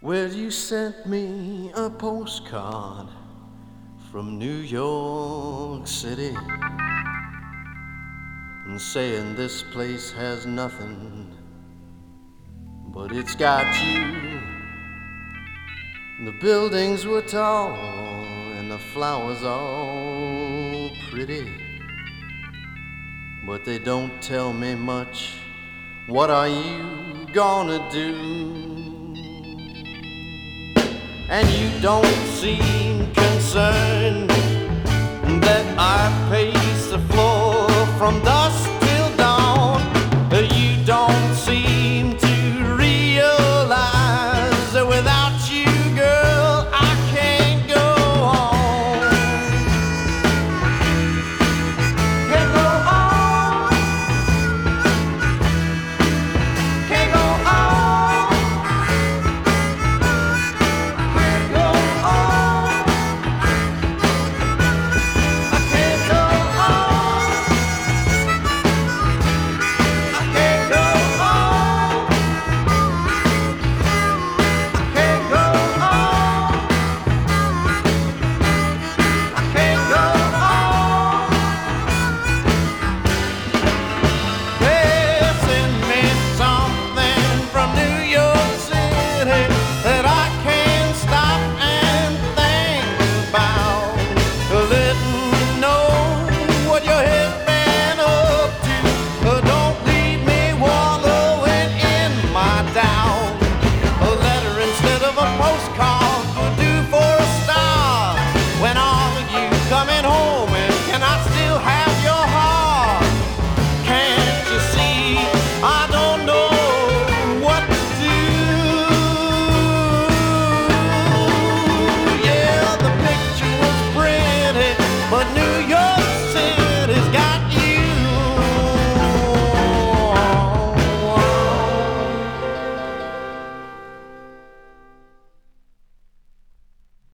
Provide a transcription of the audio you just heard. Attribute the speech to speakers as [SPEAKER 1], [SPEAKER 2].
[SPEAKER 1] Well, you sent me a postcard from New York City and saying this place has nothing, but it's got you. The buildings were tall and the flowers all pretty, but they don't tell me much. What are you gonna do? And you don't seem concerned that I pace the floor from dusk